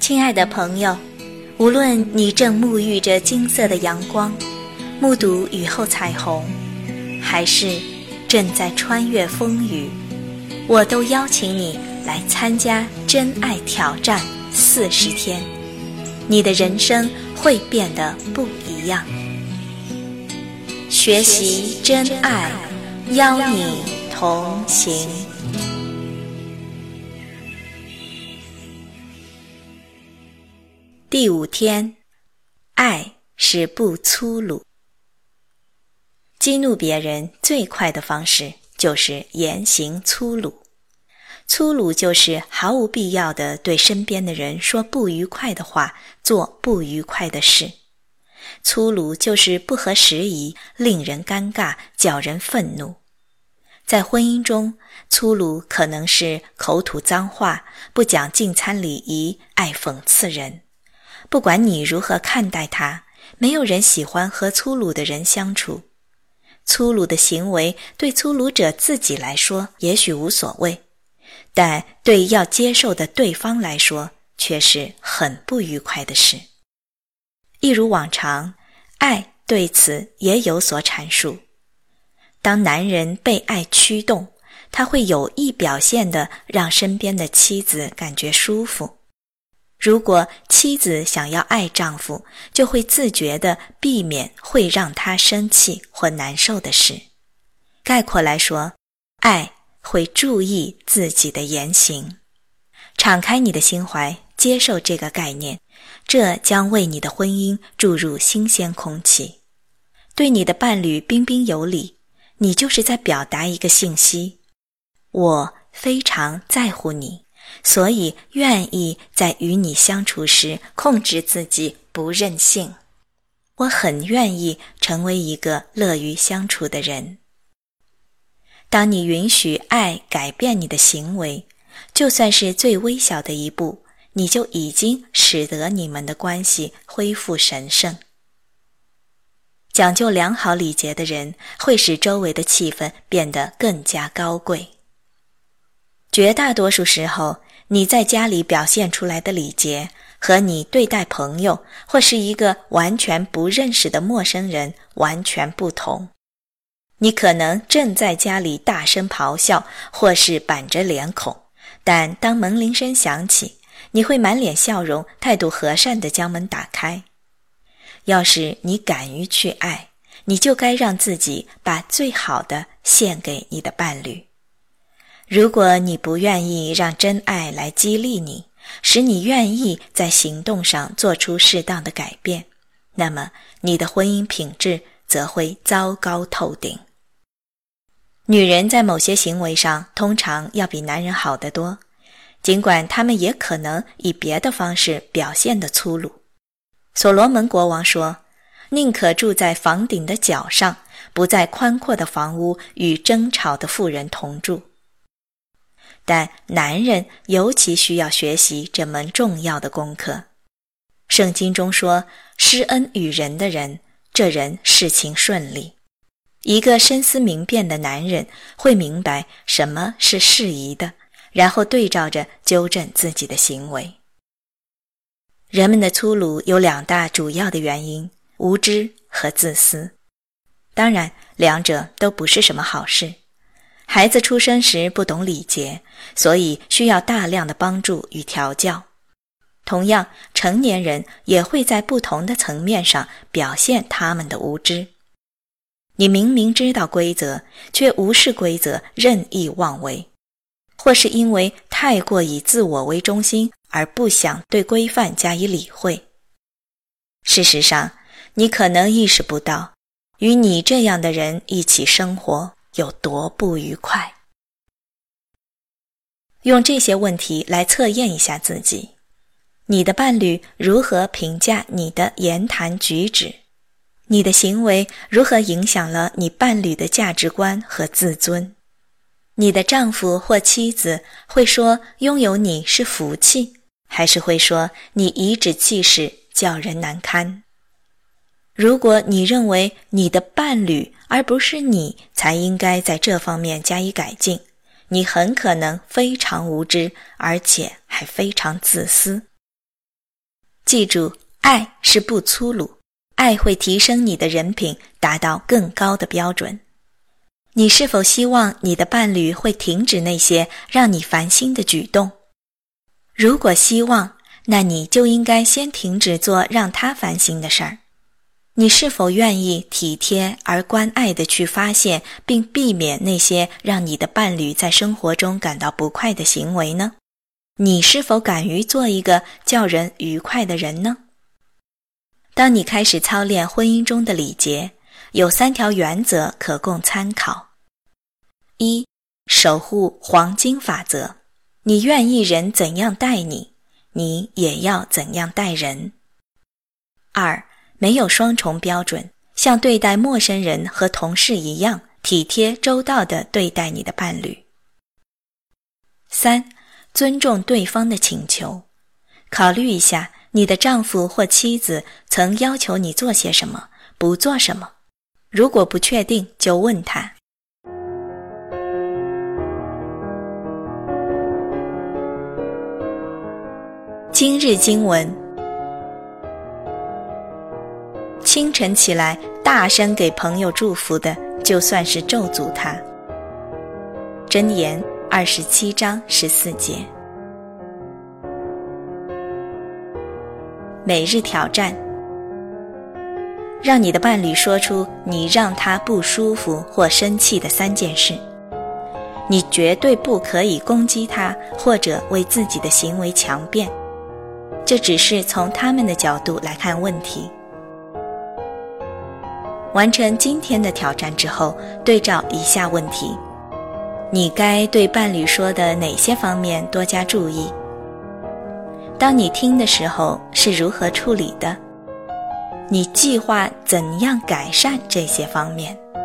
亲爱的朋友，无论你正沐浴着金色的阳光，目睹雨后彩虹，还是正在穿越风雨，我都邀请你来参加真爱挑战40天，你的人生会变得不一样。学习真爱，邀你同行。第5天，爱是不粗鲁。激怒别人最快的方式就是言行粗鲁。粗鲁就是毫无必要的对身边的人说不愉快的话，做不愉快的事。粗鲁就是不合时宜，令人尴尬，叫人愤怒。在婚姻中，粗鲁可能是口吐脏话，不讲进餐礼仪，爱讽刺人。不管你如何看待他，没有人喜欢和粗鲁的人相处。粗鲁的行为对粗鲁者自己来说也许无所谓，但对要接受的对方来说却是很不愉快的事。一如往常，爱对此也有所阐述。当男人被爱驱动，他会有意表现地让身边的妻子感觉舒服。如果妻子想要爱丈夫，就会自觉地避免会让他生气或难受的事。概括来说，爱会注意自己的言行。敞开你的心怀，接受这个概念，这将为你的婚姻注入新鲜空气。对你的伴侣彬彬有礼，你就是在表达一个信息：我非常在乎你，所以愿意在与你相处时控制自己，不任性。我很愿意成为一个乐于相处的人。当你允许爱改变你的行为，就算是最微小的一步，你就已经使得你们的关系恢复神圣。讲究良好礼节的人会使周围的气氛变得更加高贵。绝大多数时候，你在家里表现出来的礼节和你对待朋友或是一个完全不认识的陌生人完全不同。你可能正在家里大声咆哮或是板着脸孔，但当门铃声响起，你会满脸笑容，态度和善地将门打开。要是你敢于去爱，你就该让自己把最好的献给你的伴侣。如果你不愿意让真爱来激励你，使你愿意在行动上做出适当的改变，那么你的婚姻品质则会糟糕透顶。女人在某些行为上通常要比男人好得多，尽管他们也可能以别的方式表现得粗鲁。所罗门国王说，宁可住在房顶的角上，不在宽阔的房屋与争吵的妇人同住。但男人尤其需要学习这门重要的功课。圣经中说，施恩与人的人，这人事情顺利。一个深思明辨的男人会明白什么是适宜的，然后对照着纠正自己的行为。人们的粗鲁有2大主要的原因：无知和自私。当然，两者都不是什么好事。孩子出生时不懂礼节，所以需要大量的帮助与调教。同样，成年人也会在不同的层面上表现他们的无知。你明明知道规则，却无视规则，任意妄为，或是因为太过以自我为中心而不想对规范加以理会。事实上，你可能意识不到，与你这样的人一起生活有多不愉快。用这些问题来测验一下自己：你的伴侣如何评价你的言谈举止？你的行为如何影响了你伴侣的价值观和自尊？你的丈夫或妻子会说拥有你是福气，还是会说你颐指气使，叫人难堪？如果你认为你的伴侣而不是你才应该在这方面加以改进，你很可能非常无知，而且还非常自私。 记住，爱是不粗鲁，爱会提升你的人品，达到更高的标准。你是否希望你的伴侣会停止那些让你烦心的举动？如果希望，那你就应该先停止做让他烦心的事儿。你是否愿意体贴而关爱地去发现并避免那些让你的伴侣在生活中感到不快的行为呢？你是否敢于做一个叫人愉快的人呢？当你开始操练婚姻中的礼节，有3条原则可供参考。1. 守护黄金法则，你愿意人怎样待你，你也要怎样待人。2. 没有双重标准，像对待陌生人和同事一样，体贴周到地对待你的伴侣。3. 尊重对方的请求，考虑一下你的丈夫或妻子曾要求你做些什么，不做什么。如果不确定，就问他。今日经文：清晨起来大声给朋友祝福的，就算是咒诅他。箴言27章14节。每日挑战：让你的伴侣说出你让他不舒服或生气的3件事。你绝对不可以攻击他，或者为自己的行为强辩，这只是从他们的角度来看问题。完成今天的挑战之后，对照以下问题：你该对伴侣说的哪些方面多加注意？当你听的时候是如何处理的？你计划怎样改善这些方面？